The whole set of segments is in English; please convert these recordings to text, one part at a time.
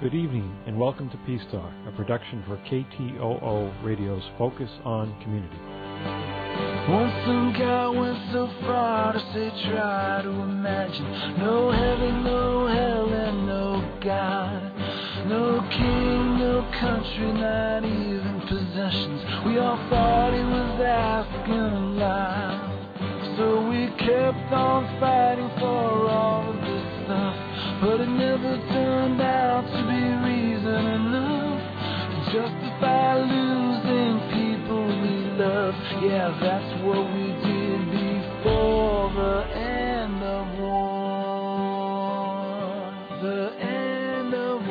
Good evening and welcome to Peace Talk, a production for KTOO Radio's Focus on Community. Once some guy went so far to say try to imagine no heaven, no hell, and no God. No king, no country, not even possessions. We all thought he was asking a lot. So we kept on fighting for all of this stuff. But it never turned out to be reason enough to justify losing people we love. Yeah, that's what we did before the end of war. The end of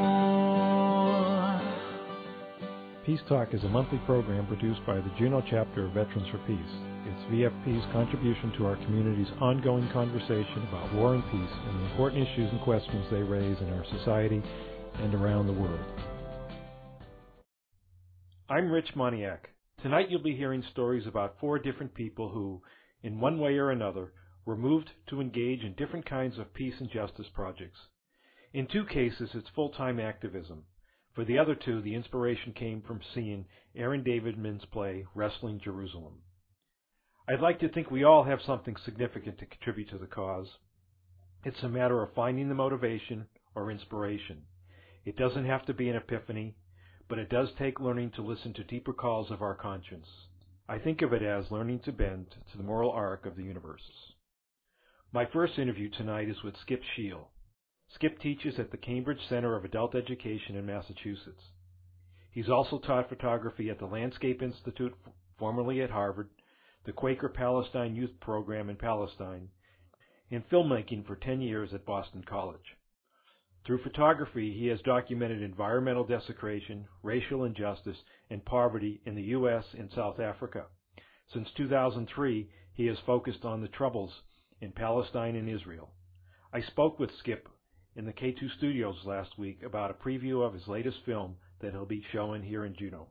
war. Peace Talk is a monthly program produced by the Juneau chapter of Veterans for Peace. It's VFP's contribution to our community's ongoing conversation about war and peace and the important issues and questions they raise in our society and around the world. I'm Rich Moniak. Tonight you'll be hearing stories about 4 different people who, in one way or another, were moved to engage in different kinds of peace and justice projects. In 2 cases, it's full-time activism. For the other 2, the inspiration came from seeing Aaron Davidman's play, Wrestling Jerusalem. I'd like to think we all have something significant to contribute to the cause. It's a matter of finding the motivation or inspiration. It doesn't have to be an epiphany, but it does take learning to listen to deeper calls of our conscience. I think of it as learning to bend to the moral arc of the universe. My first interview tonight is with Skip Scheel. Skip teaches at the Cambridge Center of Adult Education in Massachusetts. He's also taught photography at the Landscape Institute, formerly at Harvard, the Quaker Palestine Youth Program in Palestine, and filmmaking for 10 years at Boston College. Through photography, he has documented environmental desecration, racial injustice, and poverty in the U.S. and South Africa. Since 2003, he has focused on the troubles in Palestine and Israel. I spoke with Skip in the K2 studios last week about a preview of his latest film that he'll be showing here in Juneau.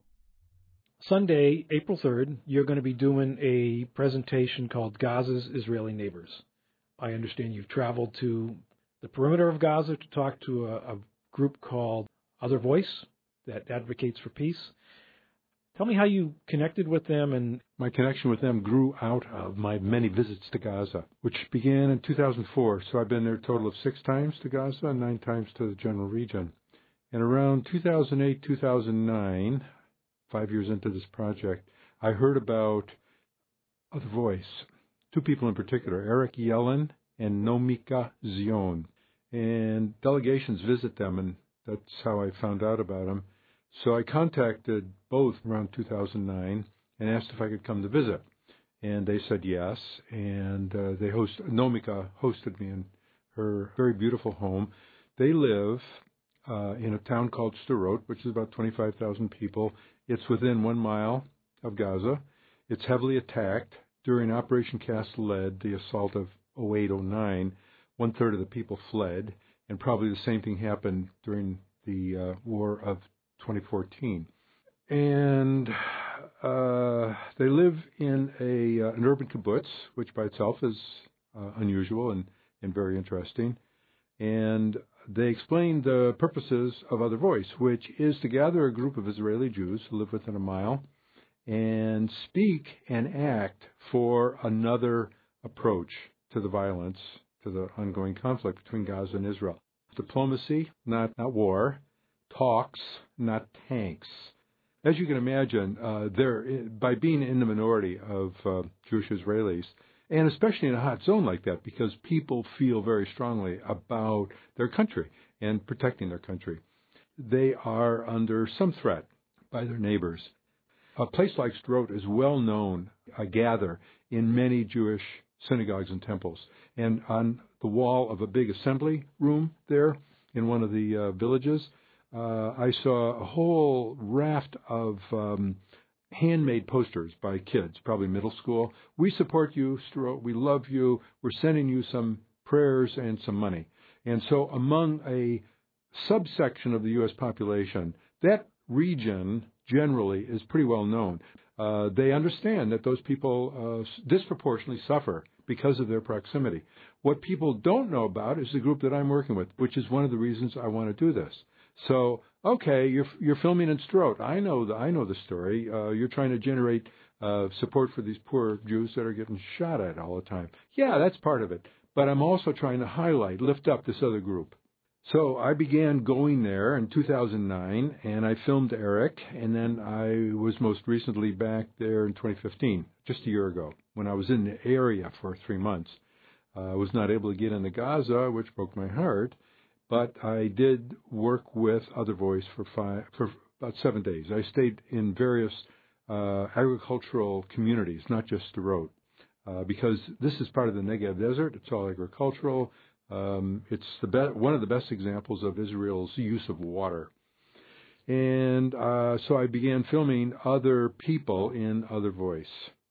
Sunday, April 3rd, you're going to be doing a presentation called Gaza's Israeli Neighbors. I understand you've traveled to the perimeter of Gaza to talk to a group called Other Voice that advocates for peace. Tell me how you connected with them. And my connection with them grew out of my many visits to Gaza, which began in 2004. So I've been there a total of 6 times to Gaza and 9 times to the general region. And around 2008, 2009, 5 years into this project, I heard about Other Voice. 2 people in particular, Eric Yellen and Nomika Zion. And delegations visit them, and that's how I found out about them. So I contacted both around 2009 and asked if I could come to visit. And they said yes, and Nomika hosted me in her very beautiful home. They live in a town called Sderot, which is about 25,000 people. It's within 1 mile of Gaza. It's heavily attacked. During Operation Cast Lead, the assault of 08-09, 1/3 of the people fled, and probably the same thing happened during the war of 2014. And they live in an urban kibbutz, which by itself is unusual and very interesting. And they explained the purposes of Other Voice, which is to gather a group of Israeli Jews who live within a mile and speak and act for another approach to the violence, to the ongoing conflict between Gaza and Israel. Diplomacy, not war. Talks, not tanks. As you can imagine, by being in the minority of Jewish Israelis, and especially in a hot zone like that, because people feel very strongly about their country and protecting their country, they are under some threat by their neighbors. A place like Sderot is well known, I gather, in many Jewish synagogues and temples. And on the wall of a big assembly room there in one of the villages, I saw a whole raft of handmade posters by kids, probably middle school. We support you, Sderot. We love you. We're sending you some prayers and some money. And so among a subsection of the U.S. population, that region generally is pretty well known. They understand that those people disproportionately suffer because of their proximity. What people don't know about is the group that I'm working with, which is one of the reasons I want to do this. So, okay, you're filming in Sderot. I know the story. You're trying to generate support for these poor Jews that are getting shot at all the time. Yeah, that's part of it. But I'm also trying to lift up this other group. So I began going there in 2009, and I filmed Eric, and then I was most recently back there in 2015, just a year ago, when I was in the area for 3 months. I was not able to get into Gaza, which broke my heart, but I did work with Other Voice for about 7 days. I stayed in various agricultural communities, not just Sderot, because this is part of the Negev Desert. It's all agricultural. It's one of the best examples of Israel's use of water. And so I began filming other people in Other Voice.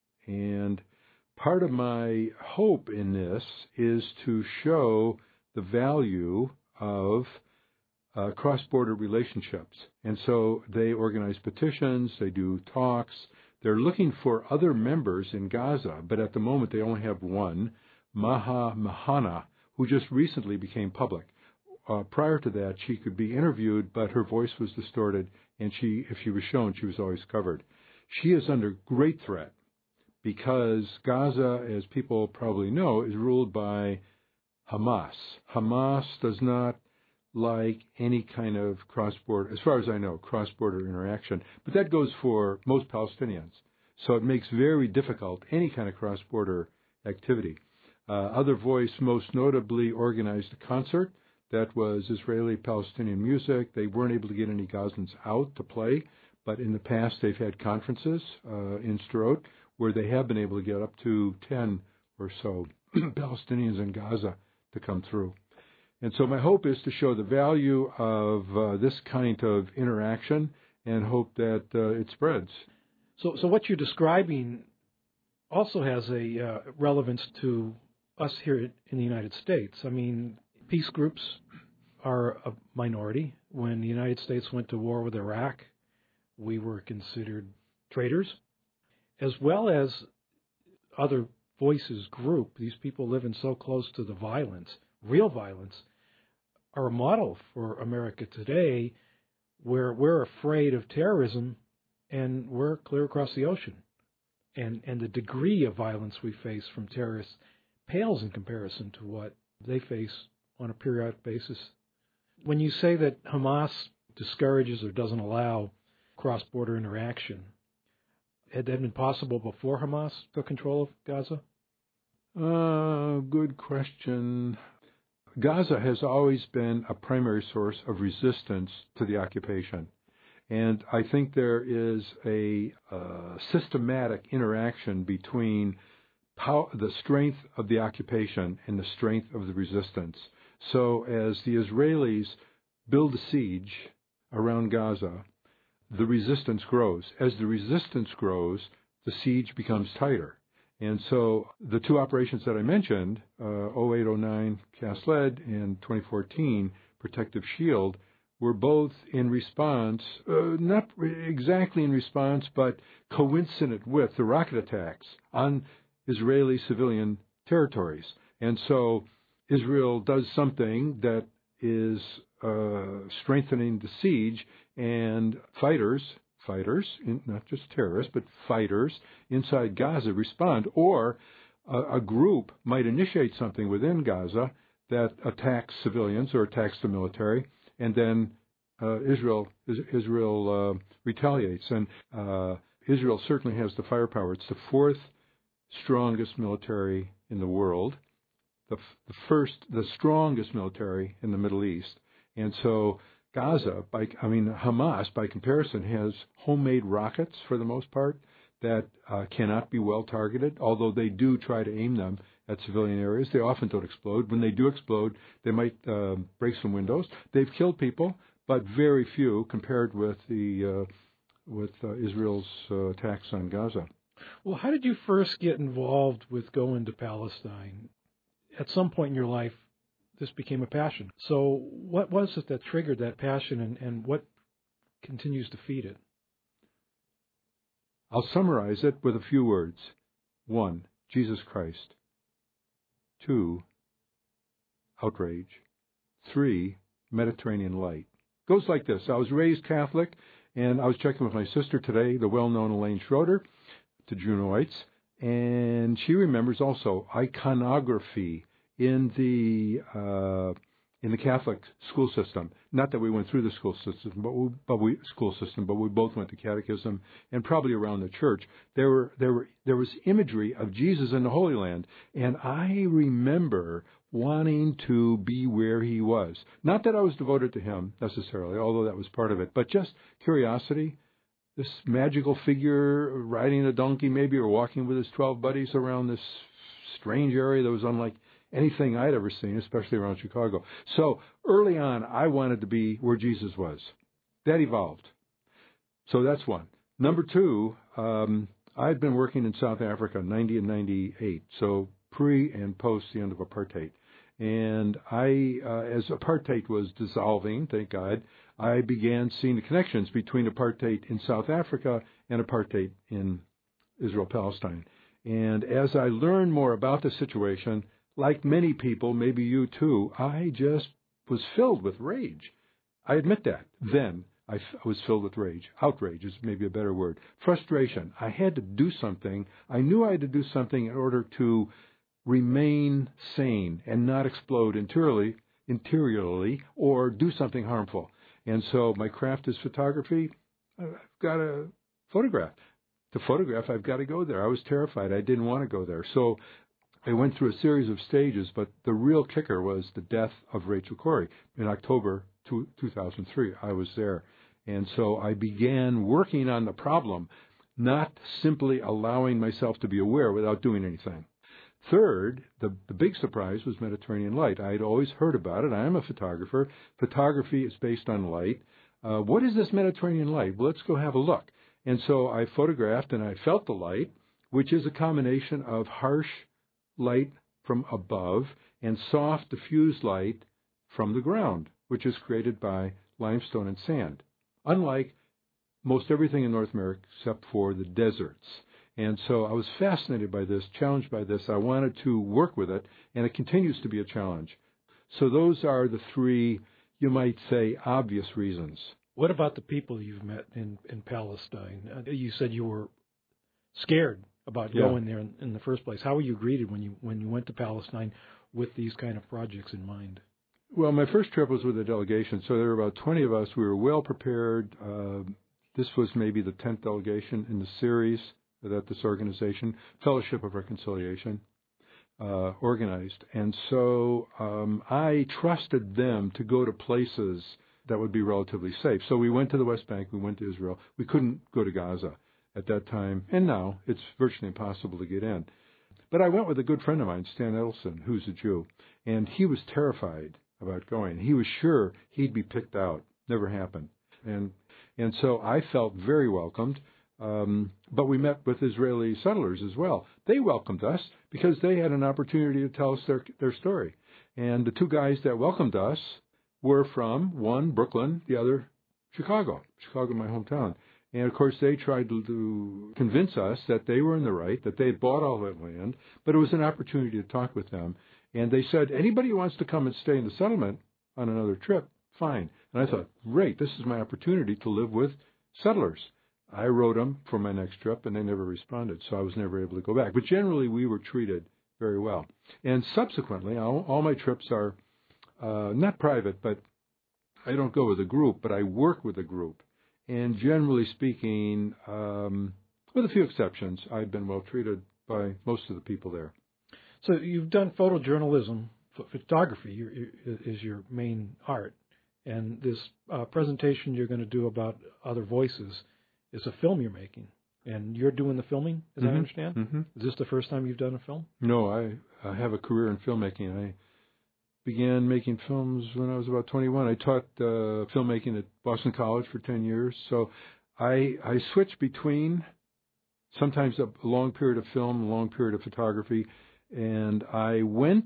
And part of my hope in this is to show the value of cross-border relationships. And so they organize petitions, they do talks. They're looking for other members in Gaza, but at the moment they only have one, Maha Mahana, who just recently became public. Prior to that, she could be interviewed, but her voice was distorted, and if she was shown, she was always covered. She is under great threat because Gaza, as people probably know, is ruled by Hamas. Hamas does not like any kind of cross-border, as far as I know, cross-border interaction. But that goes for most Palestinians. So it makes very difficult any kind of cross-border activity. Other Voice most notably organized a concert that was Israeli-Palestinian music. They weren't able to get any Gazans out to play, but in the past they've had conferences in Sderot where they have been able to get up to 10 or so Palestinians in Gaza to come through. And so my hope is to show the value of this kind of interaction and hope that it spreads. So what you're describing also has a relevance to us here in the United States. I mean, peace groups are a minority. When the United States went to war with Iraq, we were considered traitors, as well as Other Voices group. These people living so close to the violence, real violence, are a model for America today, where we're afraid of terrorism and we're clear across the ocean. And the degree of violence we face from terrorists pales in comparison to what they face on a periodic basis. When you say that Hamas discourages or doesn't allow cross-border interaction, had that been possible before Hamas took control of Gaza? Good question. Gaza has always been a primary source of resistance to the occupation. And I think there is a systematic interaction between the strength of the occupation and the strength of the resistance. So as the Israelis build a siege around Gaza, the resistance grows. As the resistance grows, the siege becomes tighter. And so the two operations that I mentioned, 0809 Cast Lead and 2014 Protective Shield, were both in response, not exactly in response, but coincident with the rocket attacks on Israeli civilian territories. And so Israel does something that is strengthening the siege, and fighters, not just terrorists, but fighters inside Gaza respond, or a group might initiate something within Gaza that attacks civilians or attacks the military, and then Israel retaliates. And Israel certainly has the firepower. It's the fourth strongest military in the world, the strongest military in the Middle East. And so Gaza, Hamas, by comparison, has homemade rockets for the most part that cannot be well targeted, although they do try to aim them at civilian areas. They often don't explode. When they do explode, they might break some windows. They've killed people, but very few compared with Israel's attacks on Gaza. Well, how did you first get involved with going to Palestine? At some point in your life, this became a passion. So what was it that triggered that passion, and what continues to feed it? I'll summarize it with a few words. 1, Jesus Christ. 2, outrage. 3, Mediterranean light. goes like this. I was raised Catholic, and I was checking with my sister today, the well-known Elaine Schroeder, to Junoites, and she remembers also iconography in the Catholic school system. Not that we went through the school system, but we both went to catechism, and probably around the church there was imagery of Jesus in the Holy Land, and I remember wanting to be where he was. Not that I was devoted to him necessarily, although that was part of it, but just curiosity. This magical figure riding a donkey, maybe, or walking with his 12 buddies around this strange area that was unlike anything I'd ever seen, especially around Chicago. So early on, I wanted to be where Jesus was. That evolved. So that's one. Number two, I'd been working in South Africa, 90 and 98, so pre and post the end of apartheid. And as apartheid was dissolving, thank God, I began seeing the connections between apartheid in South Africa and apartheid in Israel-Palestine. And as I learned more about the situation, like many people, maybe you too, I just was filled with rage. I admit that. Then I was filled with rage. Outrage is maybe a better word. Frustration. I had to do something. I knew I had to do something in order to remain sane and not explode interiorly or do something harmful. And so my craft is photography. I've got to photograph. To photograph, I've got to go there. I was terrified. I didn't want to go there. So I went through a series of stages, but the real kicker was the death of Rachel Corrie in October 2003. I was there. And so I began working on the problem, not simply allowing myself to be aware without doing anything. Third, the big surprise was Mediterranean light. I had always heard about it. I am a photographer. Photography is based on light. What is this Mediterranean light? Well, let's go have a look. And so I photographed and I felt the light, which is a combination of harsh light from above and soft diffused light from the ground, which is created by limestone and sand, unlike most everything in North America except for the deserts. And so I was fascinated by this, challenged by this. I wanted to work with it, and it continues to be a challenge. So those are the three, you might say, obvious reasons. What about the people you've met in Palestine? You said you were scared about going there in the first place. How were you greeted when you went to Palestine with these kind of projects in mind? Well, my first trip was with a delegation, so there were about 20 of us. We were well prepared. This was maybe the 10th delegation in the series that this organization, Fellowship of Reconciliation, organized. And so I trusted them to go to places that would be relatively safe. So we went to the West Bank, we went to Israel. We couldn't go to Gaza at that time, and now it's virtually impossible to get in. But I went with a good friend of mine, Stan Edelson, who's a Jew, and he was terrified about going. He was sure he'd be picked out. Never happened. And so I felt very welcomed. But we met with Israeli settlers as well. They welcomed us because they had an opportunity to tell us their story. And the two guys that welcomed us were from, one, Brooklyn, the other, Chicago, my hometown. And, of course, they tried to convince us that they were in the right, that they had bought all that land, but it was an opportunity to talk with them. And they said, anybody who wants to come and stay in the settlement on another trip, fine. And I thought, great, this is my opportunity to live with settlers. I wrote them for my next trip, and they never responded, so I was never able to go back. But generally, we were treated very well. And subsequently, all my trips are not private, but I don't go with a group, but I work with a group. And generally speaking, with a few exceptions, I've been well treated by most of the people there. So you've done photojournalism. Photography is your main art. And this presentation you're going to do about other voices is a film you're making. And you're doing the filming, as I understand? Mm-hmm. Is this the first time you've done a film? No, I have a career in filmmaking. I began making films when I was about 21. I taught filmmaking at Boston College for 10 years. So I switched between sometimes a long period of film, a long period of photography. And I went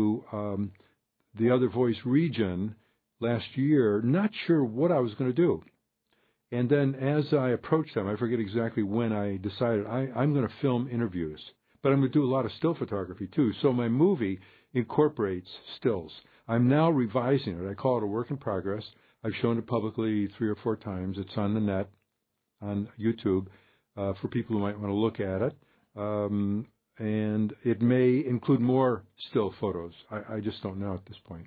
to the Other Voice region last year, not sure what I was going to do. And then as I approached them, I forget exactly when I decided I'm going to film interviews. But I'm going to do a lot of still photography, too. So my movie incorporates stills. I'm now revising it. I call it a work in progress. I've shown it publicly 3 or 4 times. It's on the net, on YouTube, for people who might want to look at it. And it may include more still photos. I just don't know at this point.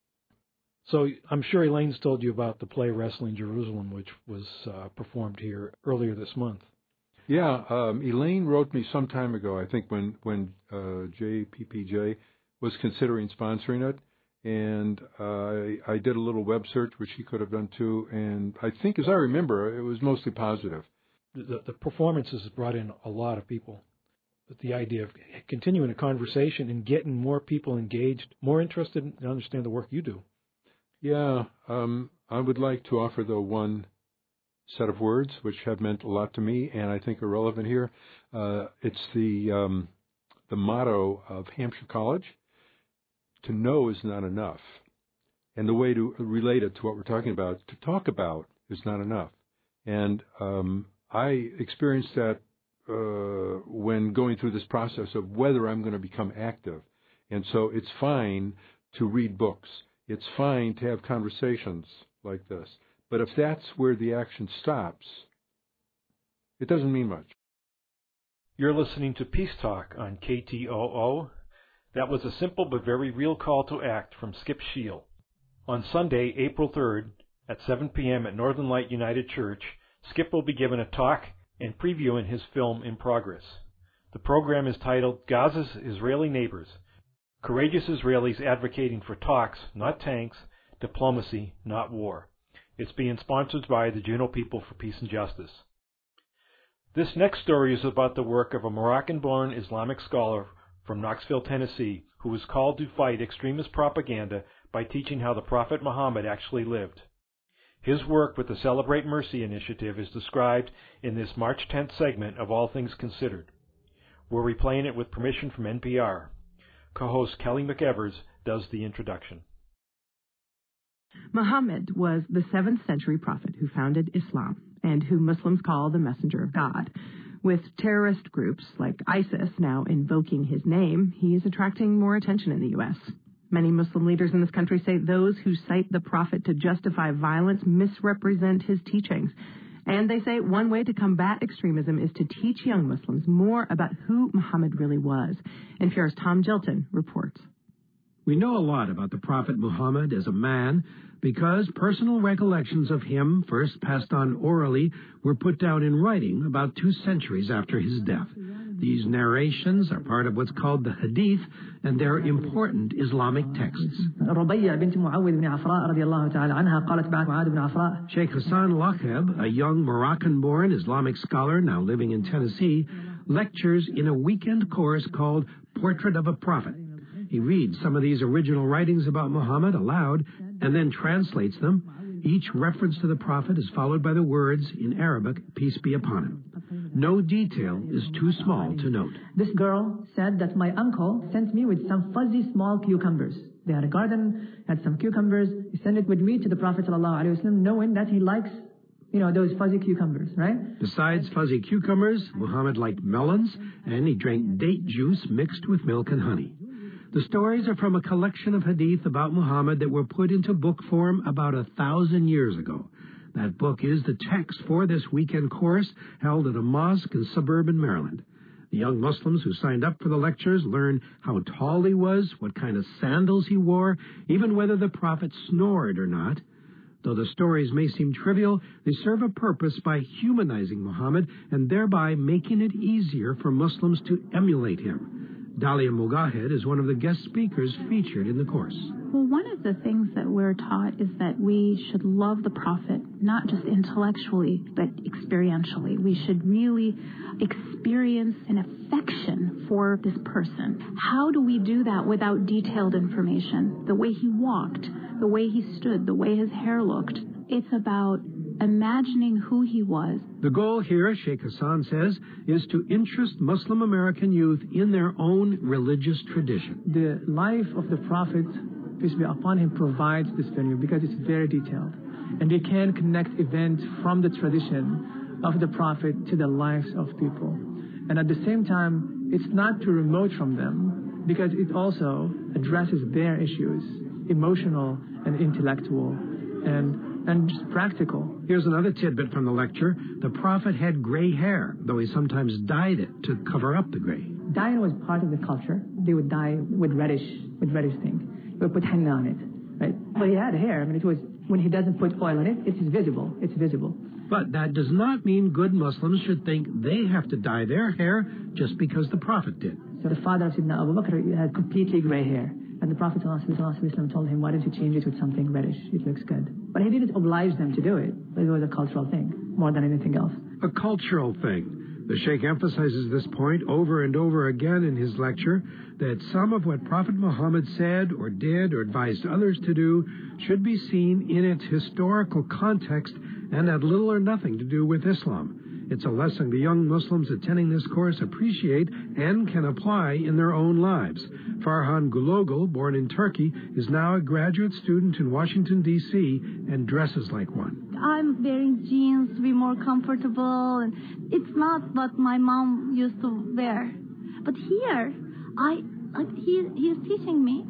So I'm sure Elaine's told you about the play Wrestling Jerusalem, which was performed here earlier this month. Yeah, Elaine wrote me some time ago, I think when JPPJ was considering sponsoring it, and I did a little web search, which she could have done too, and I think, as I remember, it was mostly positive. The performances brought in a lot of people. But the idea of continuing a conversation and getting more people engaged, more interested in understand the work you do. Yeah, I would like to offer, though, one set of words which have meant a lot to me and I think are relevant here. It's the motto of Hampshire College: to know is not enough. And the way to relate it to what we're talking about, to talk about, is not enough. And I experienced that when going through this process of whether I'm going to become active. And so it's fine to read books. It's fine to have conversations like this. But if that's where the action stops, it doesn't mean much. You're listening to Peace Talk on KTOO. That was a simple but very real call to act from Skip Shield. On Sunday, April 3rd, at 7 p.m. at Northern Light United Church, Skip will be given a talk and previewing his film In Progress. The program is titled Gaza's Israeli Neighbors: Courageous Israelis Advocating for Talks, Not Tanks, Diplomacy, Not War. It's being sponsored by the Juneau People for Peace and Justice. This next story is about the work of a Moroccan-born Islamic scholar from Knoxville, Tennessee, who was called to fight extremist propaganda by teaching how the Prophet Muhammad actually lived. His work with the Celebrate Mercy initiative is described in this March 10th segment of All Things Considered. We're replaying it with permission from NPR. Co-host Kelly McEvers does the introduction. Muhammad was the 7th century prophet who founded Islam and who Muslims call the messenger of God. With terrorist groups like ISIS now invoking his name, he is attracting more attention in the U.S. Many Muslim leaders in this country say those who cite the prophet to justify violence misrepresent his teachings. And they say one way to combat extremism is to teach young Muslims more about who Muhammad really was. NPR's Tom Gilton reports. We know a lot about the Prophet Muhammad as a man because personal recollections of him, first passed on orally, were put down in writing about 2 centuries after his death. These narrations are part of what's called the Hadith, and they're important Islamic texts. Sheikh Hassan Lakheb, a young Moroccan-born Islamic scholar now living in Tennessee, lectures in a weekend course called Portrait of a Prophet. He reads some of these original writings about Muhammad aloud and then translates them. Each reference to the Prophet is followed by the words in Arabic, peace be upon him. No detail is too small to note. This girl said that my uncle sent me with some fuzzy small cucumbers. They had a garden, had some cucumbers. He sent it with me to the Prophet ﷺ, knowing that he likes, those fuzzy cucumbers, right? Besides fuzzy cucumbers, Muhammad liked melons, and he drank date juice mixed with milk and honey. The stories are from a collection of hadith about Muhammad that were put into book form about 1,000 years ago. That book is the text for this weekend course held at a mosque in suburban Maryland. The young Muslims who signed up for the lectures learn how tall he was, what kind of sandals he wore, even whether the prophet snored or not. Though the stories may seem trivial, they serve a purpose by humanizing Muhammad and thereby making it easier for Muslims to emulate him. Dalia Mugahed is one of the guest speakers featured in the course. Well, one of the things that we're taught is that we should love the Prophet, not just intellectually, but experientially. We should really experience an affection for this person. How do we do that without detailed information? The way he walked, the way he stood, the way his hair looked. It's about imagining who he was. The goal here, Sheikh Hassan says, is to interest Muslim American youth in their own religious tradition. The life of the Prophet, peace be upon him, provides this venue because it's very detailed. And they can connect events from the tradition of the Prophet to the lives of people. And at the same time, it's not too remote from them because it also addresses their issues, emotional and intellectual. And and just practical. Here's another tidbit from the lecture. The prophet had gray hair, though he sometimes dyed it to cover up the gray. Dyeing was part of the culture. They would dye with reddish thing. They would put henna on it, right? But he had hair. I mean, it was, when he doesn't put oil on it, it's visible. It's visible. But that does not mean good Muslims should think they have to dye their hair just because the prophet did. So the father of Sayyidina Abu Bakr had completely gray hair. And the Prophet ﷺ told him, why don't you change it with something reddish? It looks good. But he didn't oblige them to do it. But it was a cultural thing, more than anything else. A cultural thing. The Sheikh emphasizes this point over and over again in his lecture, that some of what Prophet Muhammad said or did or advised others to do should be seen in its historical context and had little or nothing to do with Islam. It's a lesson the young Muslims attending this course appreciate and can apply in their own lives. Farhan Gulogul, born in Turkey, is now a graduate student in Washington, D.C., and dresses like one. I'm wearing jeans to be more comfortable, and it's not what my mom used to wear. But here, he is teaching me,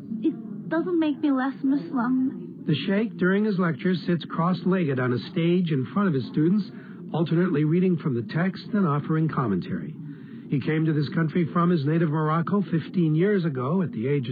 it doesn't make me less Muslim. The Sheikh, during his lecture, sits cross-legged on a stage in front of his students, alternately reading from the text and offering commentary. He came to this country from his native Morocco 15 years ago at the age of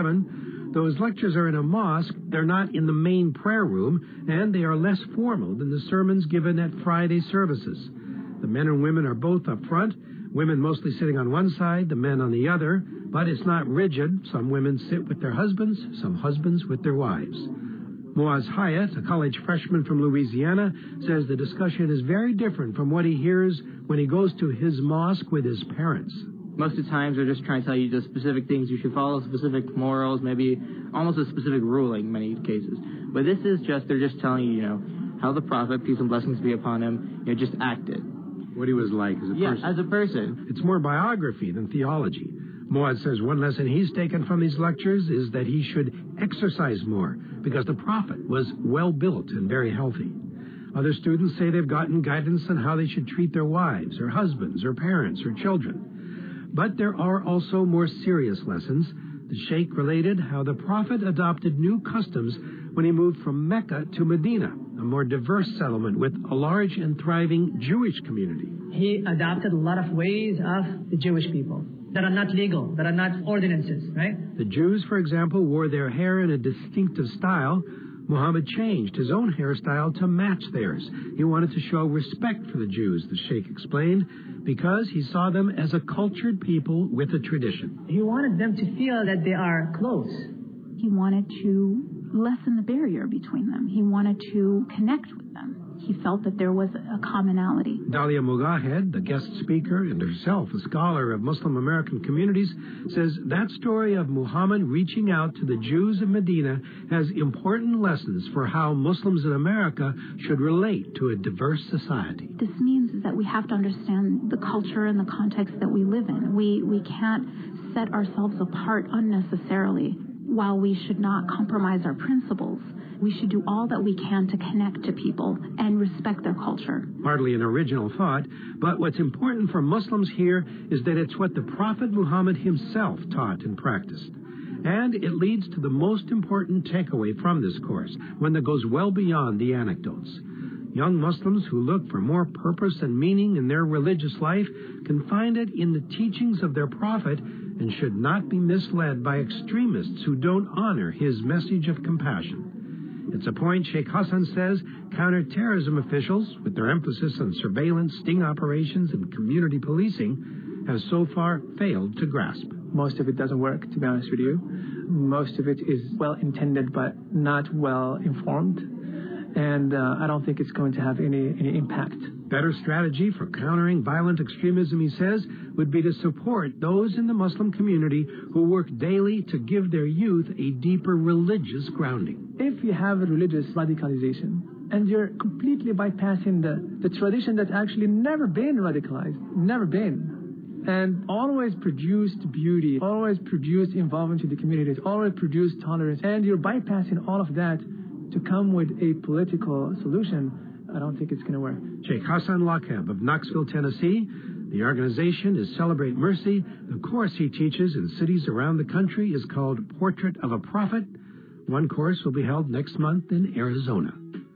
27. Though his lectures are in a mosque, they're not in the main prayer room, and they are less formal than the sermons given at Friday services. The men and women are both up front, women mostly sitting on one side, the men on the other, but it's not rigid. Some women sit with their husbands, some husbands with their wives. Muaz Hayat, a college freshman from Louisiana, says the discussion is very different from what he hears when he goes to his mosque with his parents. Most of the times they're just trying to tell you the specific things you should follow, specific morals, maybe almost a specific ruling in many cases. But this is just, they're just telling you, how the Prophet, peace and blessings be upon him, just acted. What he was like as a person. Yeah, as a person. It's more biography than theology. Muaz says one lesson he's taken from these lectures is that he should exercise more because the Prophet was well-built and very healthy. Other students say they've gotten guidance on how they should treat their wives or husbands or parents or children. But there are also more serious lessons. The Sheikh related how the Prophet adopted new customs when he moved from Mecca to Medina, a more diverse settlement with a large and thriving Jewish community. He adopted a lot of ways of the Jewish people that are not legal, that are not ordinances, right? The Jews, for example, wore their hair in a distinctive style. Muhammad changed his own hairstyle to match theirs. He wanted to show respect for the Jews, the Sheikh explained, because he saw them as a cultured people with a tradition. He wanted them to feel that they are close. He wanted to lessen the barrier between them. He wanted to connect with them. He felt that there was a commonality. Dalia Mugahed, the guest speaker and herself a scholar of Muslim American communities, says that story of Muhammad reaching out to the Jews of Medina has important lessons for how Muslims in America should relate to a diverse society. This means that we have to understand the culture and the context that we live in. We can't set ourselves apart unnecessarily. While we should not compromise our principles, we should do all that we can to connect to people and respect their culture. Hardly an original thought, but what's important for Muslims here is that it's what the Prophet Muhammad himself taught and practiced. And it leads to the most important takeaway from this course, one that goes well beyond the anecdotes. Young Muslims who look for more purpose and meaning in their religious life can find it in the teachings of their Prophet and should not be misled by extremists who don't honor his message of compassion. It's a point Sheikh Hassan says counterterrorism officials, with their emphasis on surveillance, sting operations, and community policing, have so far failed to grasp. Most of it doesn't work, to be honest with you. Most of it is well-intended but not well-informed. And I don't think it's going to have any impact. Better strategy for countering violent extremism, he says, would be to support those in the Muslim community who work daily to give their youth a deeper religious grounding. If you have a religious radicalization and you're completely bypassing the tradition that's actually never been radicalized, never been, and always produced beauty, always produced involvement in the communities, always produced tolerance, and you're bypassing all of that to come with a political solution, I don't think it's going to work. Sheikh Hassan Lakhab of Knoxville, Tennessee. The organization is Celebrate Mercy. The course he teaches in cities around the country is called Portrait of a Prophet. One course will be held next month in Arizona.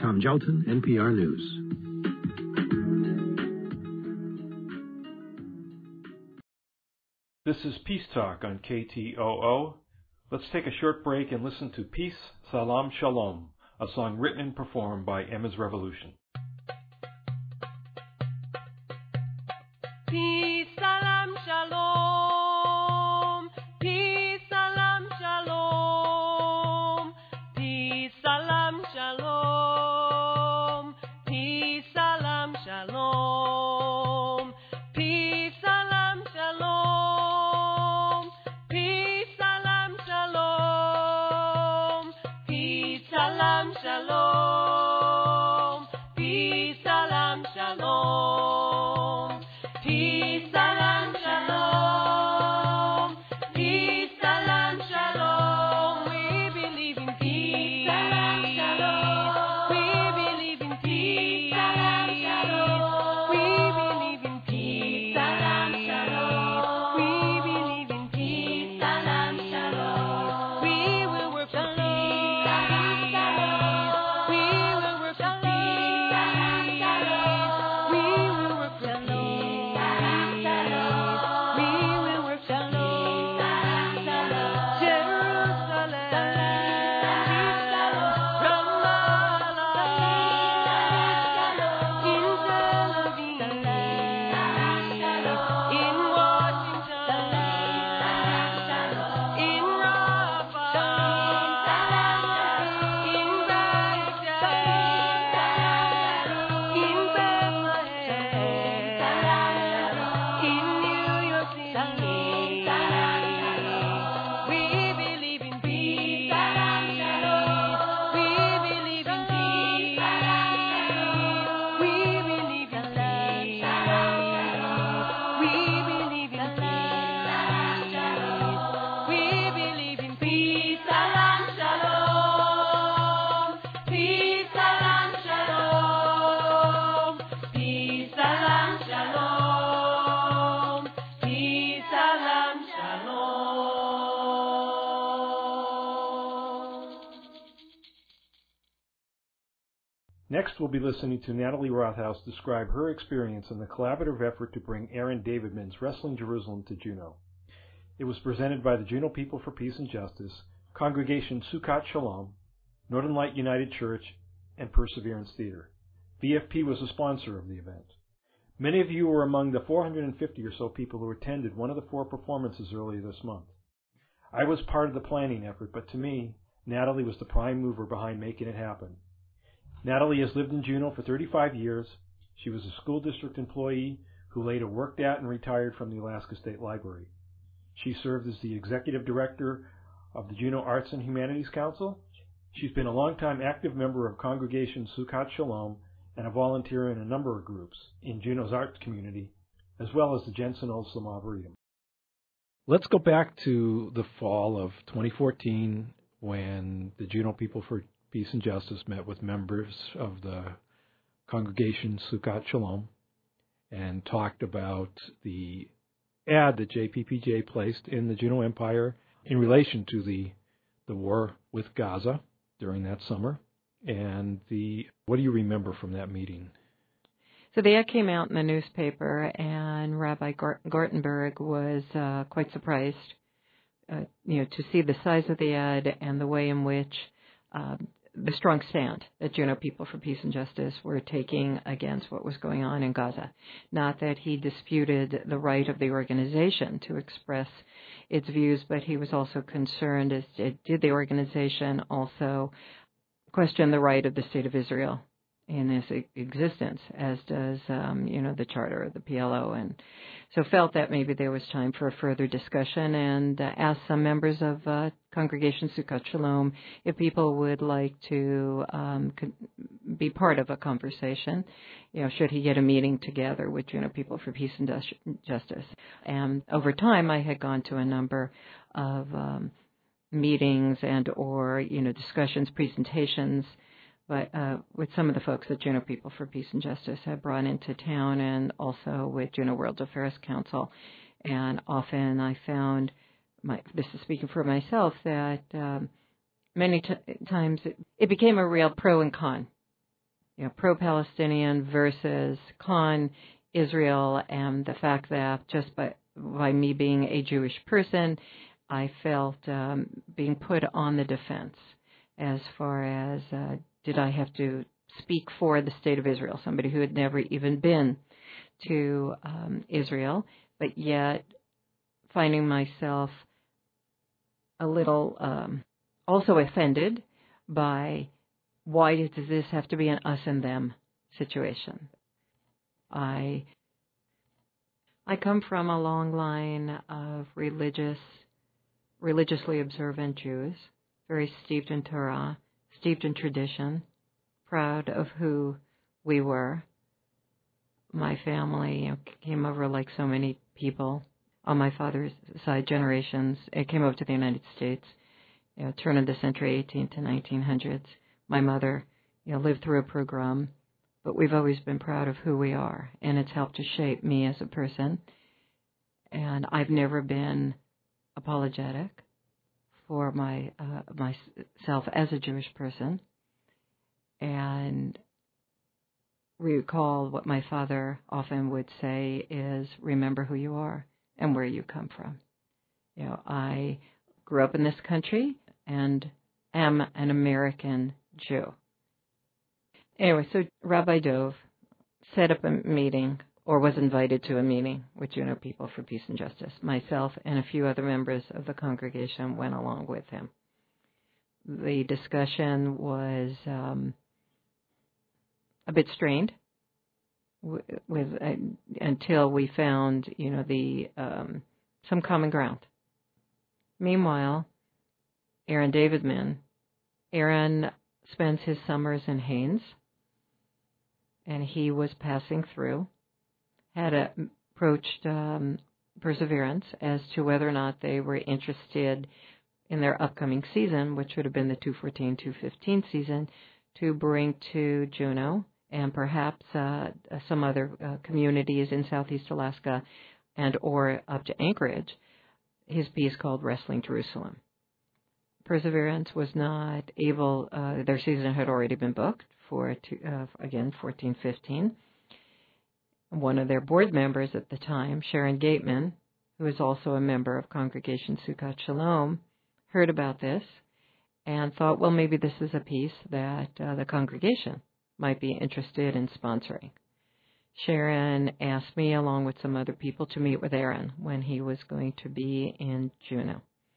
Tom Jelton, NPR News. This is Peace Talk on KTOO. Let's take a short break and listen to Peace, Salam, Shalom, a song written and performed by Emma's Revolution. Peace, salam, shalom. Peace, salam, shalom. Peace, salam, shalom. Peace, salam, shalom. Peace, salam, shalom. Peace, salam, shalom. Peace, salam, shalom. Peace, salam, shalom. Peace, salam, shalom. Peace, salam, shalom. We believe in peace. Salam, shalom. We believe in peace. Salam, shalom. We believe in peace. Salam, shalom. We believe in peace. Salam, shalom. We will work for peace. Salam, shalom. We will work for peace. Salam, shalom. We will work for peace. Next, we'll be listening to Natalie Rothaus describe her experience in the collaborative effort to bring Aaron Davidman's Wrestling Jerusalem to Juneau. It was presented by the Juneau People for Peace and Justice, Congregation Sukkot Shalom, Northern Light United Church, and Perseverance Theater. VFP was a sponsor of the event. Many of you were among the 450 or so people who attended one of the 4 performances earlier this month. I was part of the planning effort, but to me, Natalie was the prime mover behind making it happen. Natalie has lived in Juneau for 35 years. She was a school district employee who later worked at and retired from the Alaska State Library. She served as the executive director of the Juneau Arts and Humanities Council. She's been a longtime active member of Congregation Sukkot Shalom and a volunteer in a number of groups in Juneau's arts community, as well as the Jensen Olson Arboretum. Let's go back to the fall of 2014 when the Juneau People for Peace and Justice met with members of the Congregation Sukkot Shalom and talked about the ad that JPPJ placed in the Juneau Empire in relation to the war with Gaza during that summer. And what do you remember from that meeting? So the ad came out in the newspaper, and Rabbi Gartenberg was quite surprised, to see the size of the ad and the way in which the strong stand that Juneau People for Peace and Justice were taking against what was going on in Gaza. Not that he disputed the right of the organization to express its views, but he was also concerned, as did the organization, also question the right of the State of Israel in its existence, as does, the charter of the PLO. And so felt that maybe there was time for a further discussion and asked some members of Congregation Sukkot Shalom if people would like to be part of a conversation, should he get a meeting together with Juneau People for Peace and Justice. And over time, I had gone to a number of meetings and or, discussions, presentations, but with some of the folks that Juneau People for Peace and Justice have brought into town, and also with Juneau World Affairs Council. And often I found, this is speaking for myself, that many times it became a real pro and con pro-Palestinian versus con-Israel, and the fact that just by me being a Jewish person, I felt being put on the defense as far as did I have to speak for the state of Israel, somebody who had never even been to Israel, but yet finding myself a little also offended by why does this have to be an us and them situation. I come from a long line of religiously observant Jews, very steeped in Torah, steeped in tradition, proud of who we were. My family came over like so many people on my father's side, generations. It came over to the United States, turn of the century, 18 to 1900s. My mother, lived through a pogrom, but we've always been proud of who we are, and it's helped to shape me as a person. And I've never been apologetic for myself as a Jewish person, and recall what my father often would say is, remember who you are and where you come from. I grew up in this country and am an American Jew. Anyway, so Rabbi Dov set up a meeting, or was invited to a meeting with Juneau People for Peace and Justice. Myself and a few other members of the congregation went along with him. The discussion was a bit strained until we found, some common ground. Meanwhile, Aaron Davidman, Aaron spends his summers in Haines, and he was passing through, had approached Perseverance as to whether or not they were interested in their upcoming season, which would have been the 214-215 season, to bring to Juneau and perhaps some other communities in Southeast Alaska and or up to Anchorage, his piece called Wrestling Jerusalem. Perseverance was not able, their season had already been booked for, 14-15. One of their board members at the time, Sharon Gateman, who is also a member of Congregation Sukkot Shalom, heard about this and thought, well, maybe this is a piece that the congregation might be interested in sponsoring. Sharon asked me, along with some other people, to meet with Aaron when he was going to be in Juneau.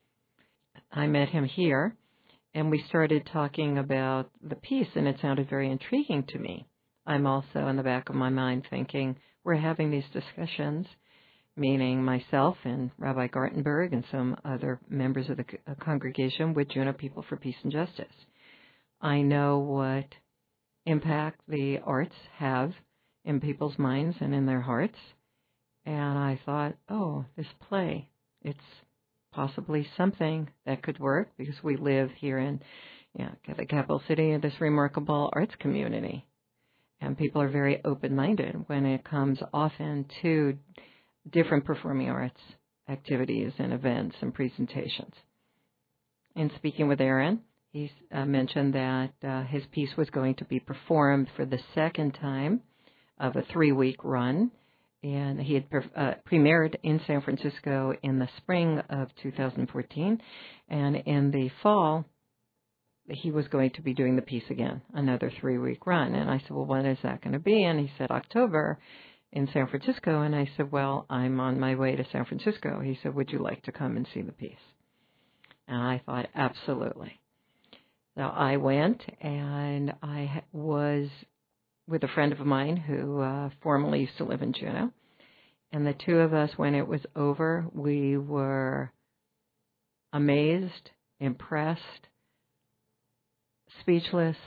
I met him here, and we started talking about the piece, and it sounded very intriguing to me. I'm also in the back of my mind thinking, we're having these discussions, meaning myself and Rabbi Gartenberg and some other members of the congregation with Juneau People for Peace and Justice. I know what impact the arts have in people's minds and in their hearts, and I thought, this play, it's possibly something that could work because we live here in the capital city of this remarkable arts community. And people are very open-minded when it comes often to different performing arts activities and events and presentations. In speaking with Aaron, he mentioned that his piece was going to be performed for the second time of a 3-week run. And he had premiered in San Francisco in the spring of 2014. And in the fall, he was going to be doing the piece again, another 3-week run. And I said, well, when is that going to be? And he said, October in San Francisco. And I said, well, I'm on my way to San Francisco. He said, would you like to come and see the piece? And I thought, absolutely. So I went, and I was with a friend of mine who formerly used to live in Juneau. And the two of us, when it was over, we were amazed, impressed, speechless,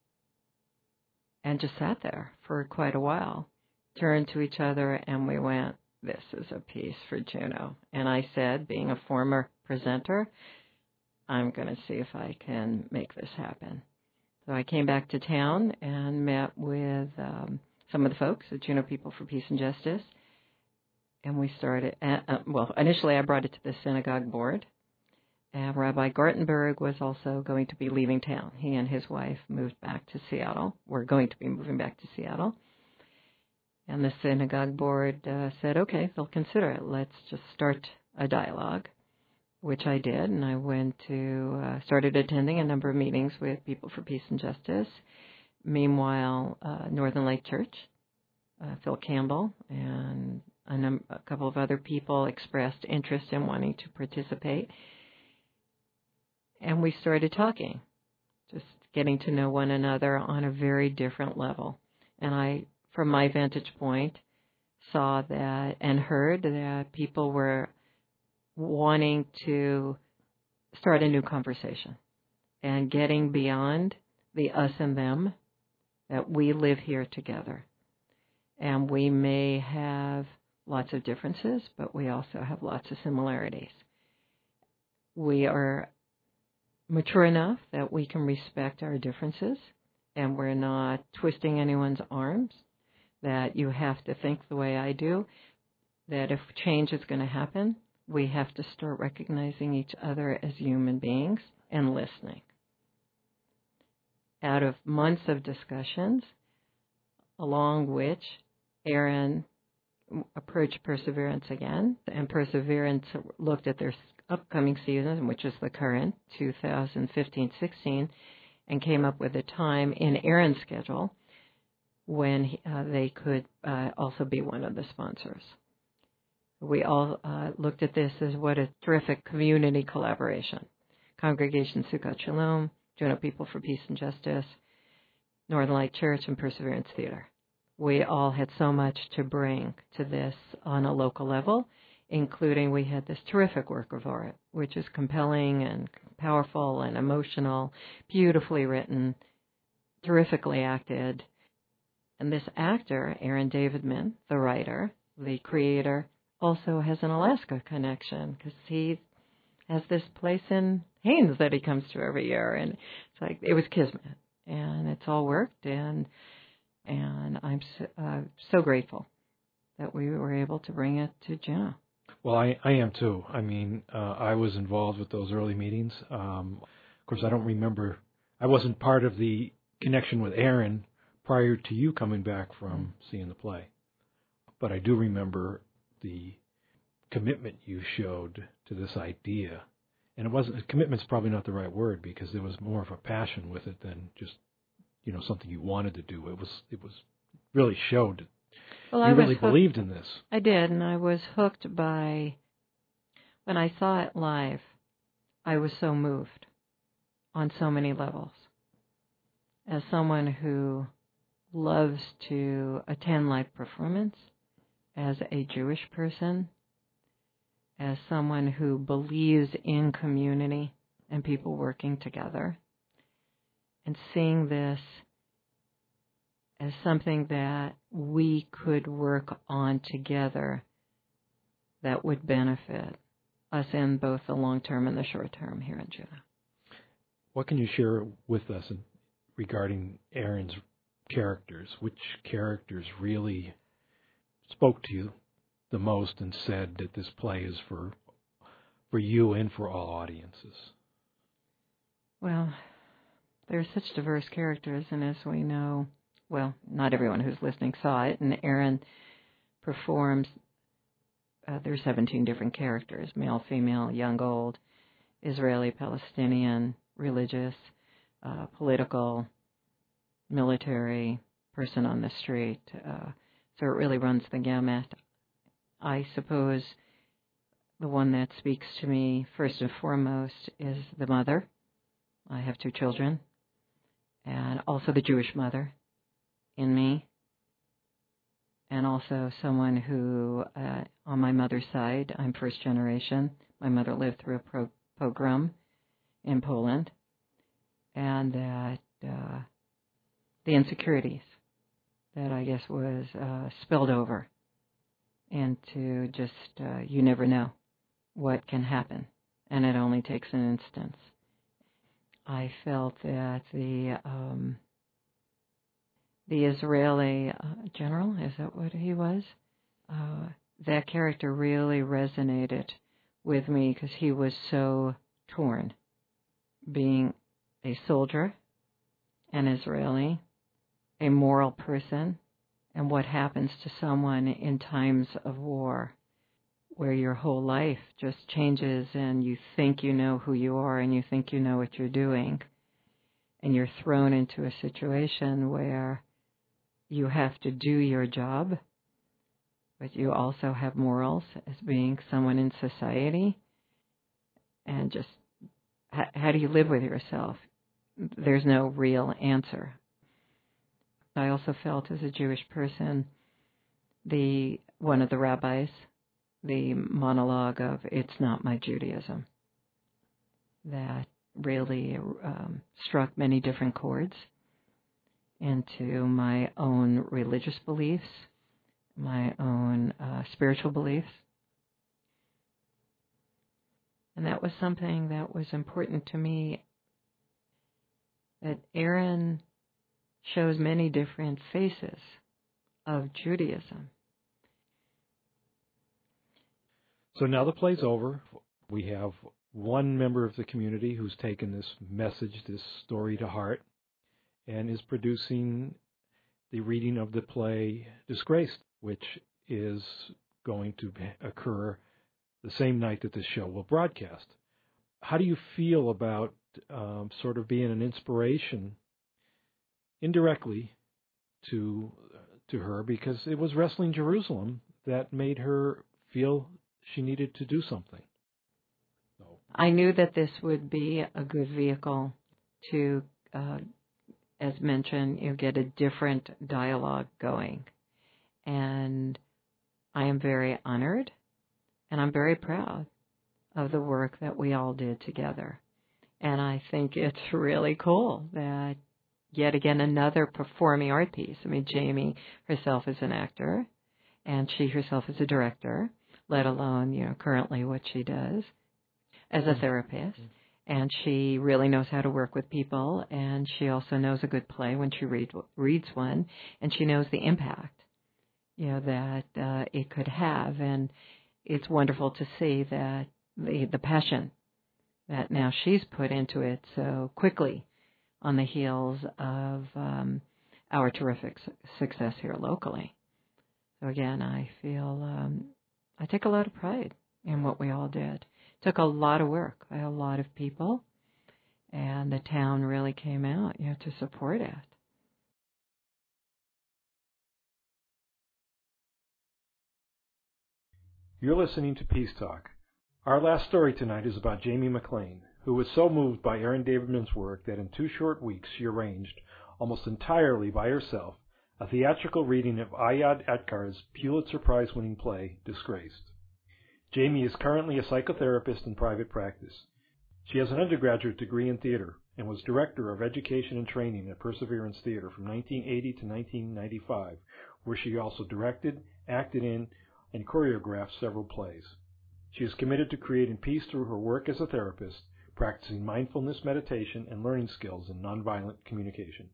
and just sat there for quite a while, turned to each other, and we went, this is a piece for Juneau. And I said, being a former presenter, I'm going to see if I can make this happen. So I came back to town and met with some of the folks at Juneau People for Peace and Justice. And we started, initially I brought it to the synagogue board. And Rabbi Gartenberg was also going to be leaving town. He and his wife moved back to Seattle, were going to be moving back to Seattle. And the synagogue board said, okay, they'll consider it. Let's just start a dialogue, which I did. And I went to, started attending a number of meetings with People for Peace and Justice. Meanwhile, Northern Light Church, Phil Campbell, and a couple of other people expressed interest in wanting to participate. And we started talking, just getting to know one another on a very different level. And I, from my vantage point, saw that and heard that people were wanting to start a new conversation and getting beyond the us and them, that we live here together. And we may have lots of differences, but we also have lots of similarities. We are mature enough that we can respect our differences, and we're not twisting anyone's arms, that you have to think the way I do, that if change is going to happen, we have to start recognizing each other as human beings and listening. Out of months of discussions, along which Aaron approached Perseverance again, and Perseverance looked at their upcoming season, which is the current 2015-16, and came up with a time in Aaron's schedule when they could also be one of the sponsors. We all looked at this as what a terrific community collaboration. Congregation Sukkot Shalom, Juneau People for Peace and Justice, Northern Light Church, and Perseverance Theater. We all had so much to bring to this on a local level, including we had this terrific work of art, which is compelling and powerful and emotional, beautifully written, terrifically acted. And this actor, Aaron Davidman, the writer, the creator, also has an Alaska connection because he has this place in Haines that he comes to every year. And it's like, it was kismet. And it's all worked, and I'm so grateful that we were able to bring it to Juneau. Well, I am too. I mean, I was involved with those early meetings. Of course, I don't remember. I wasn't part of the connection with Aaron prior to you coming back from seeing the play. But I do remember the commitment you showed to this idea. And it wasn't, commitment's probably not the right word, because there was more of a passion with it than just, something you wanted to do. It was really showed. Well, you really believed in this. I did, and I was hooked by, when I saw it live, I was so moved on so many levels. As someone who loves to attend live performance, as a Jewish person, as someone who believes in community and people working together, and seeing this as something that we could work on together that would benefit us in both the long term and the short term here in Juneau. What can you share with us regarding Aaron's characters? Which characters really spoke to you the most and said that this play is for you and for all audiences? Well, there's such diverse characters, and as we know, well, not everyone who's listening saw it, and Aaron performs, there's 17 different characters, male, female, young, old, Israeli, Palestinian, religious, political, military, person on the street. So it really runs the gamut. I suppose the one that speaks to me first and foremost is the mother. I have 2 children, and also the Jewish mother in me, and also someone who, on my mother's side, I'm first generation. My mother lived through a pogrom in Poland, and that the insecurities that I guess was spilled over into just, you never know what can happen, and it only takes an instance. I felt that the Israeli general, is that what he was? That character really resonated with me because he was so torn, being a soldier, an Israeli, a moral person, and what happens to someone in times of war, where your whole life just changes and you think you know who you are and you think you know what you're doing, and you're thrown into a situation where you have to do your job, but you also have morals as being someone in society, and just how do you live with yourself? There's no real answer. I also felt as a Jewish person, one of the rabbis, the monologue of "It's not my Judaism," that really struck many different chords into my own religious beliefs, my own spiritual beliefs. And that was something that was important to me, that Aaron shows many different faces of Judaism. So now the play's over. We have one member of the community who's taken this message, this story to heart, and is producing the reading of the play Disgraced, which is going to occur the same night that this show will broadcast. How do you feel about sort of being an inspiration indirectly to her, because it was Wrestling Jerusalem that made her feel she needed to do something? I knew that this would be a good vehicle to, as mentioned, get a different dialogue going. And I am very honored and I'm very proud of the work that we all did together. And I think it's really cool that yet again another performing art piece. I mean, Jamie herself is an actor, and she herself is a director, let alone, currently what she does as a therapist. And she really knows how to work with people, and she also knows a good play when she reads one, and she knows the impact, that it could have. And it's wonderful to see that the passion that now she's put into it so quickly on the heels of our terrific success here locally. So again, I feel I take a lot of pride in what we all did. It took a lot of work by a lot of people, and the town really came out, to support it. You're listening to Peace Talk. Our last story tonight is about Jamie McLean, who was so moved by Aaron Davidman's work that in 2 short weeks she arranged, almost entirely by herself, a theatrical reading of Ayad Atkar's Pulitzer Prize-winning play, Disgraced. Jamie is currently a psychotherapist in private practice. She has an undergraduate degree in theater and was director of education and training at Perseverance Theater from 1980 to 1995, where she also directed, acted in, and choreographed several plays. She is committed to creating peace through her work as a therapist, practicing mindfulness meditation and learning skills in nonviolent communication.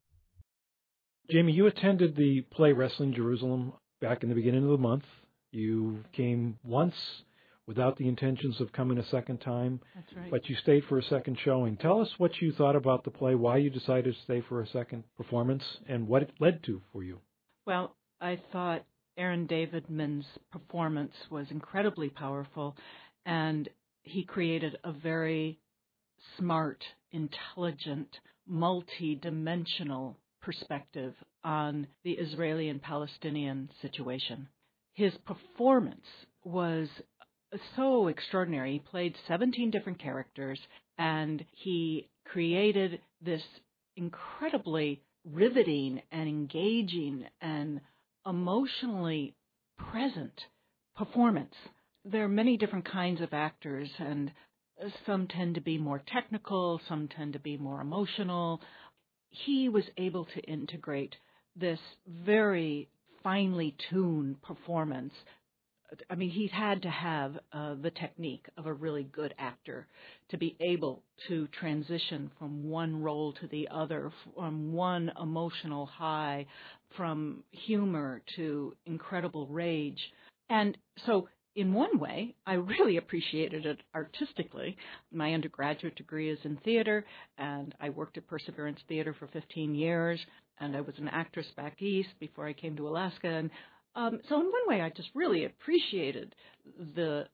Jamie, you attended the play Wrestling Jerusalem back in the beginning of the month. You came once without the intentions of coming a second time. That's right. But you stayed for a second showing. Tell us what you thought about the play, why you decided to stay for a second performance, and what it led to for you. Well, I thought Aaron Davidman's performance was incredibly powerful, and he created a very smart, intelligent, multi-dimensional perspective on the Israeli and Palestinian situation. His performance was so extraordinary. He played 17 different characters, and he created this incredibly riveting and engaging and emotionally present performance. There are many different kinds of actors, and some tend to be more technical, some tend to be more emotional. He was able to integrate this very finely tuned performance. I mean, he had to have the technique of a really good actor to be able to transition from one role to the other, from one emotional high, from humor to incredible rage. And so in one way, I really appreciated it artistically. My undergraduate degree is in theater, and I worked at Perseverance Theater for 15 years, and I was an actress back east before I came to Alaska. And so in one way, I just really appreciated the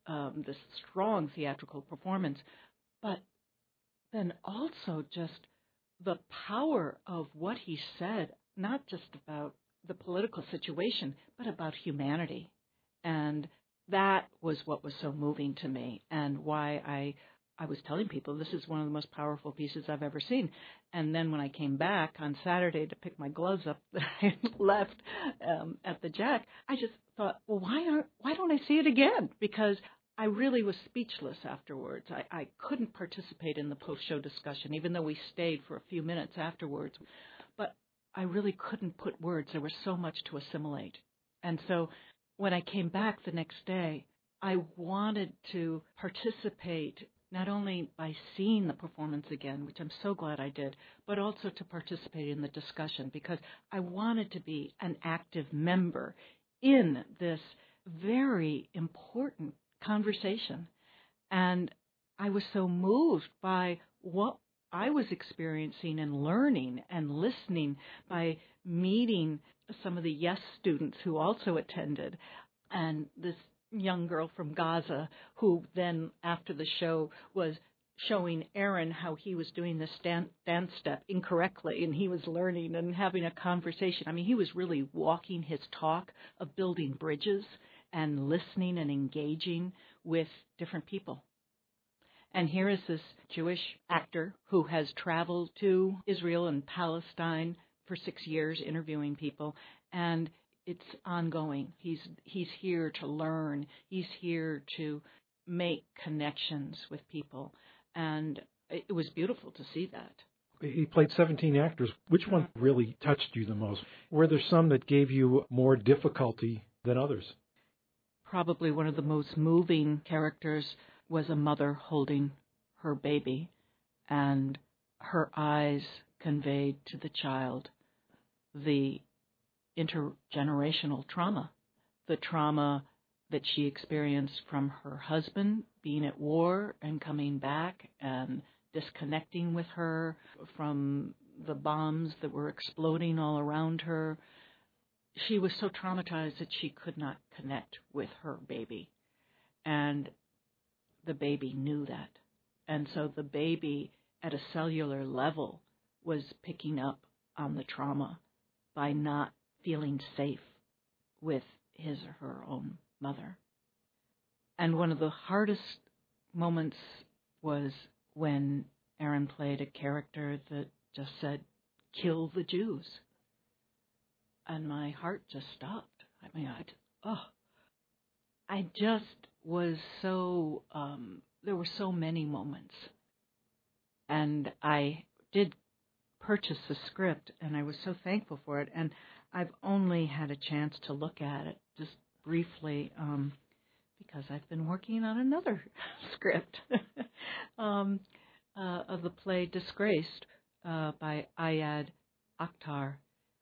strong theatrical performance, but then also just the power of what he said, not just about the political situation, but about humanity. And that was what was so moving to me, and why I was telling people this is one of the most powerful pieces I've ever seen. And then when I came back on Saturday to pick my gloves up that I had left at the Jack, I just thought, well, why don't I see it again? Because I really was speechless afterwards. I couldn't participate in the post-show discussion, even though we stayed for a few minutes afterwards. But I really couldn't put words. There was so much to assimilate. And so when I came back the next day, I wanted to participate not only by seeing the performance again, which I'm so glad I did, but also to participate in the discussion, because I wanted to be an active member in this very important conversation. And I was so moved by what I was experiencing and learning and listening, by meeting some of the YES students who also attended, and this young girl from Gaza who then, after the show, was showing Aaron how he was doing this dance step incorrectly, and he was learning and having a conversation. I mean, he was really walking his talk of building bridges and listening and engaging with different people. And here is this Jewish actor who has traveled to Israel and Palestine for 6 years interviewing people, and it's ongoing. He's here to learn. He's here to make connections with people, and it was beautiful to see that. He played 17 actors. Which one really touched you the most? Were there some that gave you more difficulty than others? Probably one of the most moving characters was a mother holding her baby, and her eyes conveyed to the child the intergenerational trauma, the trauma that she experienced from her husband being at war and coming back and disconnecting with her from the bombs that were exploding all around her. She was so traumatized that she could not connect with her baby. And the baby knew that. And so the baby, at a cellular level, was picking up on the trauma by not feeling safe with his or her own mother. And one of the hardest moments was when Aaron played a character that just said, "Kill the Jews." And my heart just stopped. I mean, I just was so, there were so many moments. And I did purchase the script, and I was so thankful for it. And I've only had a chance to look at it just briefly because I've been working on another script of the play Disgraced by Ayad Akhtar,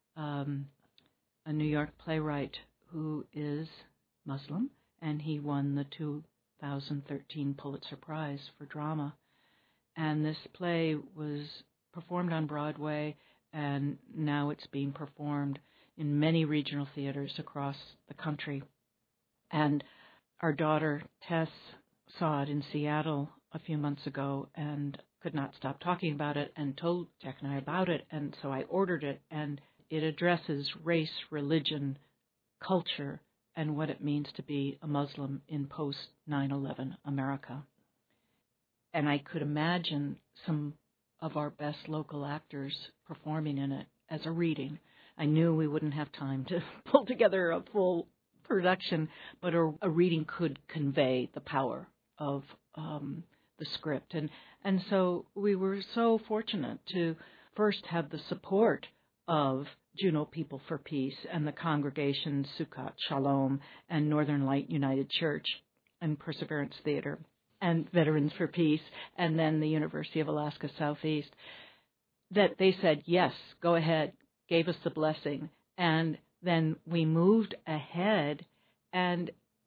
a New York playwright who is Muslim, and he won the 2013 Pulitzer Prize for drama. And this play was performed on Broadway, and now it's being performed in many regional theaters across the country. And our daughter, Tess, saw it in Seattle a few months ago and could not stop talking about it and told Jack and I about it. And so I ordered it, and it addresses race, religion, culture, and what it means to be a Muslim in post-9/11 America. And I could imagine some of our best local actors performing in it as a reading. I knew we wouldn't have time to pull together a full production, but a reading could convey the power of the script. And so we were so fortunate to first have the support of Juneau People for Peace and the congregation Sukkot Shalom and Northern Light United Church and Perseverance Theater and Veterans for Peace, and then the University of Alaska Southeast, that they said, yes, go ahead, gave us the blessing. And then we moved ahead, and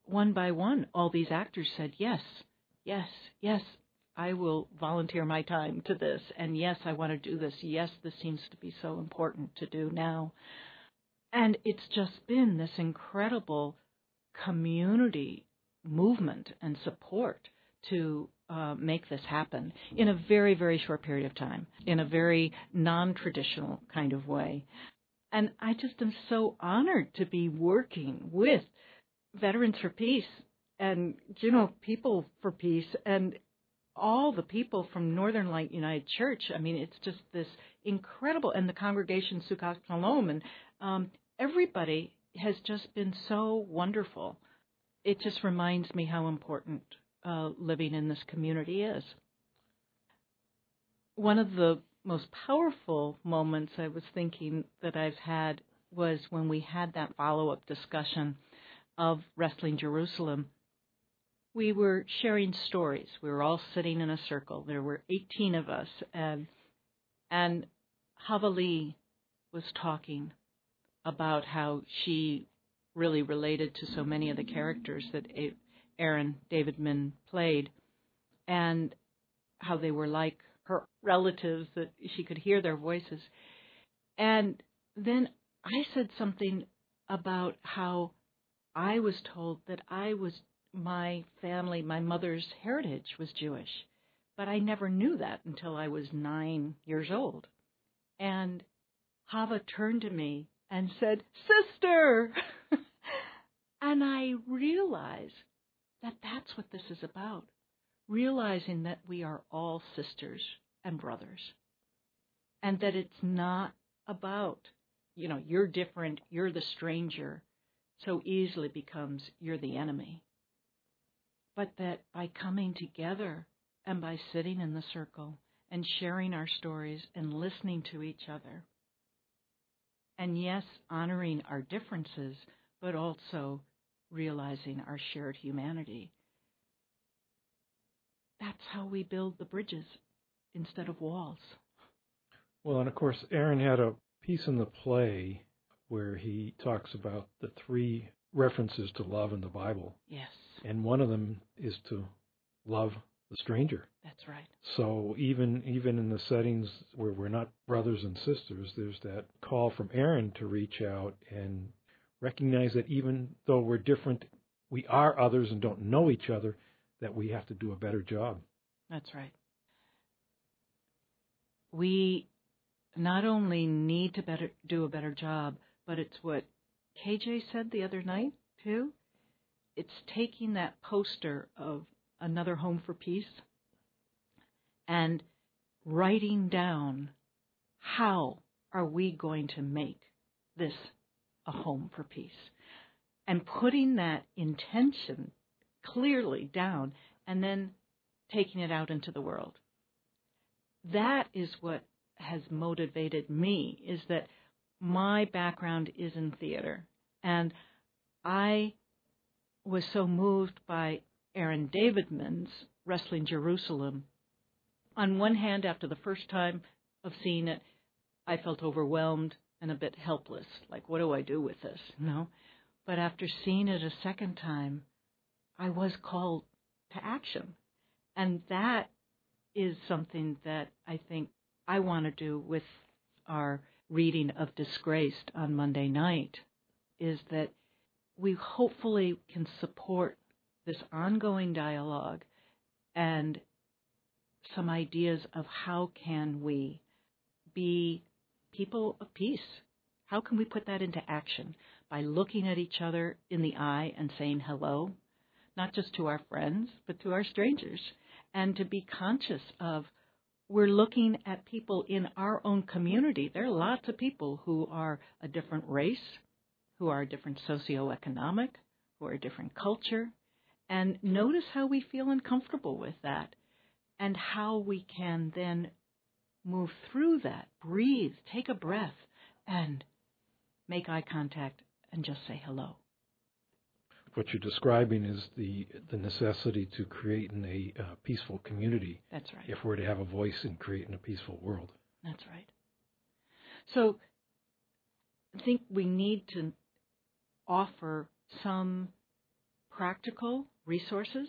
one by one, all these actors said, yes, yes, yes, I will volunteer my time to this. And yes, I want to do this. Yes, this seems to be so important to do now. And it's just been this incredible community movement and support to make this happen in a very, very short period of time, in a very non-traditional kind of way. And I just am so honored to be working with Veterans for Peace and, People for Peace and all the people from Northern Light United Church. I mean, it's just this incredible, and the congregation Sukkot Shalom, and everybody has just been so wonderful. It just reminds me how important living in this community is. One of the most powerful moments I was thinking that I've had was when we had that follow-up discussion of Wrestling Jerusalem. We were sharing stories. We were all sitting in a circle. There were 18 of us, and Hava Lee was talking about how she really related to so many of the characters that Aaron Davidman played, and how they were like her relatives, that she could hear their voices. And then I said something about how I was told that my family, my mother's heritage was Jewish, but I never knew that until I was 9 years old. And Hava turned to me and said, "Sister!" And I realized that that's what this is about, realizing that we are all sisters and brothers, and that it's not about, you're different, you're the stranger, so easily becomes you're the enemy. But that by coming together and by sitting in the circle and sharing our stories and listening to each other, and yes, honoring our differences, but also realizing our shared humanity, that's how we build the bridges instead of walls. Well, and of course, Aaron had a piece in the play where he talks about the 3 references to love in the Bible. Yes. And one of them is to love the stranger. That's right. So even in the settings where we're not brothers and sisters, there's that call from Aaron to reach out and recognize that even though we're different, we are others and don't know each other, that we have to do a better job. That's right. We not only need to do a better job, but it's what KJ said the other night, too. It's taking that poster of Another Home for Peace and writing down how are we going to make this a home for peace, and putting that intention clearly down and then taking it out into the world. That is what has motivated me, is that my background is in theater, and I was so moved by Aaron Davidman's Wrestling Jerusalem. On one hand, after the first time of seeing it, I felt overwhelmed and a bit helpless, like, what do I do with this? But after seeing it a second time, I was called to action. And that is something that I think I want to do with our reading of Disgraced on Monday night, is that we hopefully can support this ongoing dialogue and some ideas of how can we be people of peace. How can we put that into action? By looking at each other in the eye and saying hello, not just to our friends, but to our strangers, and to be conscious of we're looking at people in our own community. There are lots of people who are a different race, who are a different socioeconomic, who are a different culture, and notice how we feel uncomfortable with that and how we can then move through that, breathe, take a breath, and make eye contact and just say hello. What you're describing is the necessity to create a peaceful community. That's right. If we're to have a voice in creating a peaceful world. That's right. So I think we need to offer some practical resources,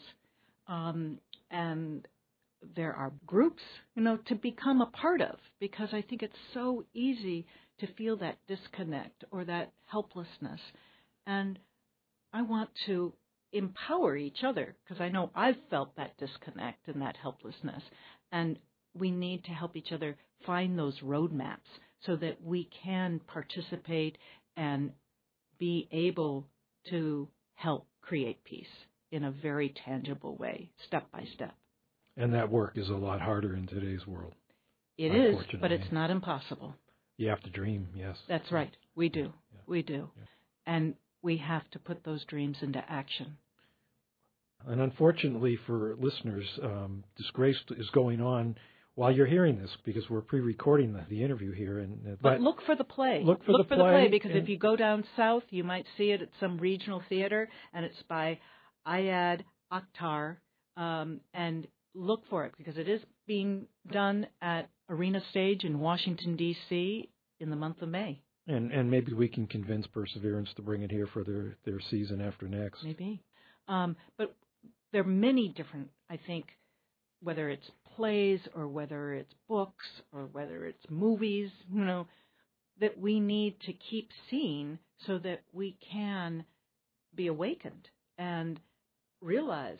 and there are groups, to become a part of, because I think it's so easy to feel that disconnect or that helplessness. And I want to empower each other, because I know I've felt that disconnect and that helplessness. And we need to help each other find those roadmaps so that we can participate and be able to help create peace in a very tangible way, step by step. And that work is a lot harder in today's world. It is, but it's not impossible. You have to dream, yes. That's right. We do. Yeah. We do. Yeah. And we have to put those dreams into action. And unfortunately for listeners, Disgrace is going on while you're hearing this, because we're pre-recording the interview here. But look for the play. Look for the play, because if you go down south, you might see it at some regional theater, and it's by Ayad Akhtar. And look for it, because it is being done at Arena Stage in Washington, D.C. in the month of May. And maybe we can convince Perseverance to bring it here for their season after next. Maybe. But there are many different, I think, whether it's plays or whether it's books or whether it's movies, that we need to keep seeing so that we can be awakened and realize,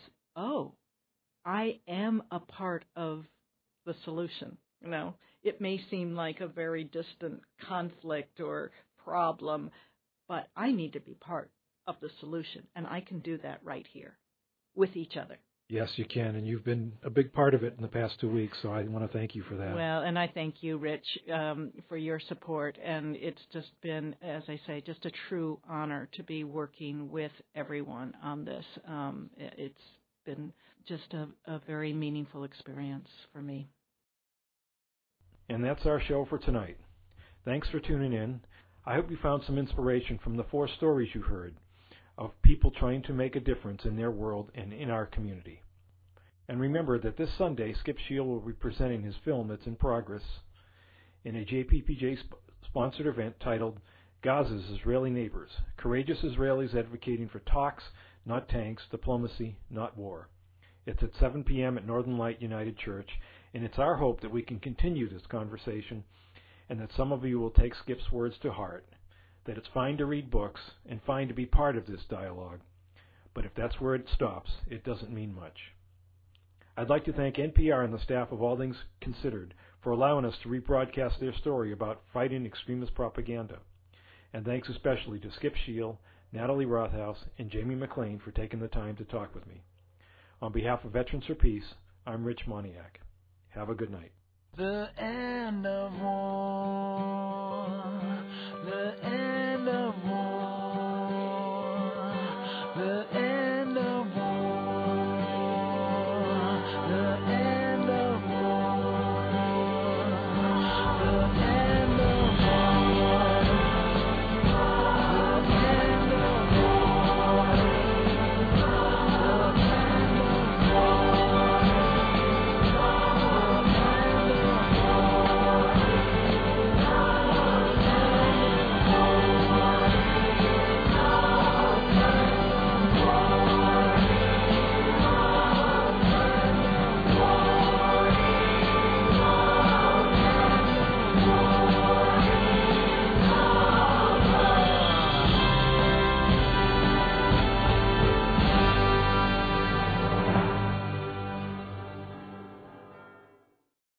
I am a part of the solution. It may seem like a very distant conflict or problem, but I need to be part of the solution, and I can do that right here with each other. Yes, you can, and you've been a big part of it in the past 2 weeks, so I want to thank you for that. Well, and I thank you, Rich, for your support, and it's just been, as I say, just a true honor to be working with everyone on this. It's been just a very meaningful experience for me. And that's our show for tonight. Thanks for tuning in. I hope you found some inspiration from the 4 stories you heard of people trying to make a difference in their world and in our community. And remember that this Sunday, Skip Shield will be presenting his film that's in progress in a JPPJ-sponsored event titled Gaza's Israeli Neighbors, Courageous Israelis Advocating for Talks, Not Tanks, Diplomacy, Not War. It's at 7 p.m. at Northern Light United Church, and it's our hope that we can continue this conversation and that some of you will take Skip's words to heart, that it's fine to read books and fine to be part of this dialogue, but if that's where it stops, it doesn't mean much. I'd like to thank NPR and the staff of All Things Considered for allowing us to rebroadcast their story about fighting extremist propaganda. And thanks especially to Skip Shield, Natalie Rothaus, and Jamie McLean for taking the time to talk with me. On behalf of Veterans for Peace, I'm Rich Moniak. Have a good night. The end of war.